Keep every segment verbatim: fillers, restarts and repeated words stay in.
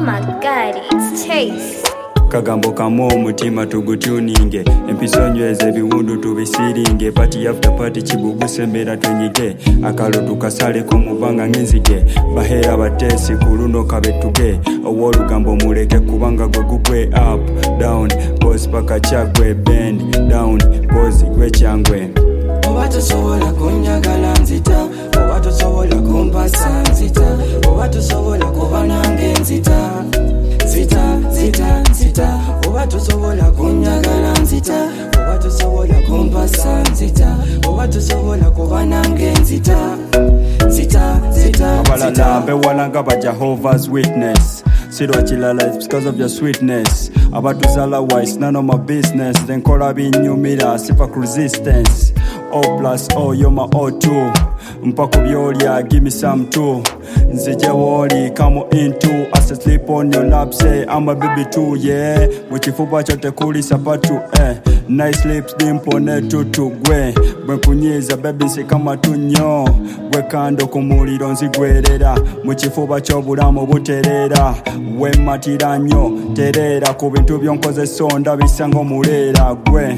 my god, it's Chase. Kagambo kamo omutima tugutuninge empiso nyweze ebiwundu tubisiringe party after party kibugu sembera twenyige akalo tukasale ku mubanga ngenzige bahera batesi kuluno kabetuge owolugambo muleke kubanga gwe gugwe up down pose paka chagwe bend down pose gwe changwe Obato sobola kunyagala nzita Obato sobola kumpasa nzita Obato sobola kuba nange nzita Zita, zita, zita Obato sobola kunyagala nzita Obato sobola kumpasa nzita Obato sobola kuba nange nzita Zita, zita, abalala bewalanga ba Jehovah's Witness Sirwa chilala it's because of your sweetness Abatuzala wise none of my business Then kola binyumira sifa resistance O plus O you're my O two Mpaku byolya give me some too Nzije woli come into As I sleep on your lap say I'm a baby too yeah Mwichifupa chote kuli sapatu eh Nice lips dimpone tutu gwe Bwe kunyiza baby si kama tunyo Gwe kando kumuliro nzigwerera Mwichifupa chobulamu buterera We matira nyo terera Ku bintu byonkoze sonda bisango mulera gwe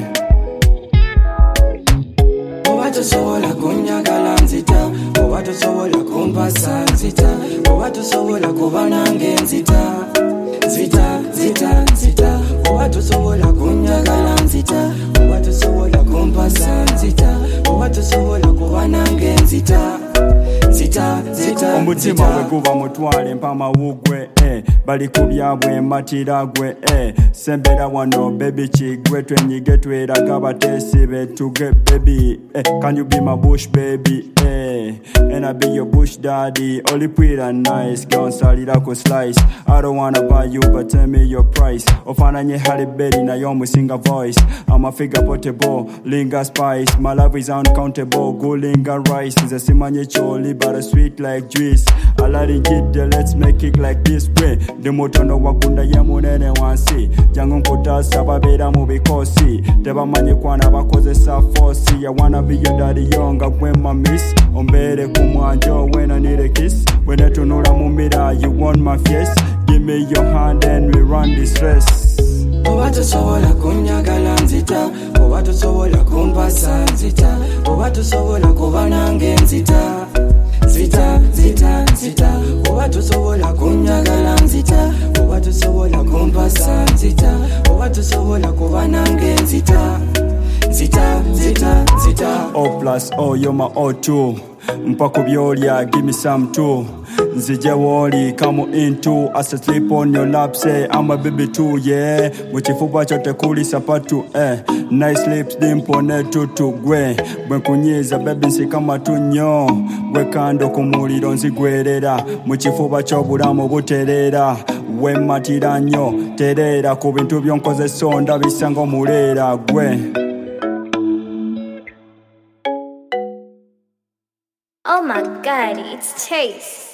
Obato sobola kunyagala nzita Obato sobola kumpasa nzita Obato sobola kuba nange nzita Zita, zita, zita Obato sobola kunyagala nzita Obato sobola kumpasa nzita Obato sobola kuba nange nzita Zita, zita, omutima gwe guba mutwale mpama wugwe eh. Bali kubyabwe matira gwe eh. Sembera wano baby chigwe twenyige tweraga batesi betuge baby eh. Can you be my bush baby eh. And I be your bush daddy Only pretty and nice Girl salira ku slice I don't wanna buy you but tell me your price Ofananye Halle Berry na yomu singer voice I'm a figure portable Linga spice My love is uncountable Go linga rice Nze simanye choli but a sweet like juice Alari jide let's make it like this way Demotono wakunda ya munene wansi Jangu nkutasa babera mubikosi Tebamanye kwana bakoze sa force I wanna be your daddy yonga gwema miss Ombere kumwanjo when I need a kiss When I tunula mumira you want my face Give me your hand and we run this race Obato sobola kunyagala nzita Obato sobola kumpasa nzita Obato sobola kuba nange nzita Zita, zita, zita Obato sobola kunyagala nzita Obato sobola kumpasa nzita Obato sobola kuba nange nzita Zita, zita, zita O plus O you're my O two Mpaku byolya give me some too Nzije woli come into As I sleep on your lap say I'm a baby too yeah Mwichifupa chote kuli sapatu eh Nice lips dimpone tutu gwe Bwe kunyiza baby si kama tunyo Gwe kando kumuliro nzigwerera Mwichifupa chobulamu buterera We matira nyo terera Ku bintu byonkoze sonda bisango mulera gwe Oh my god, it's Chase.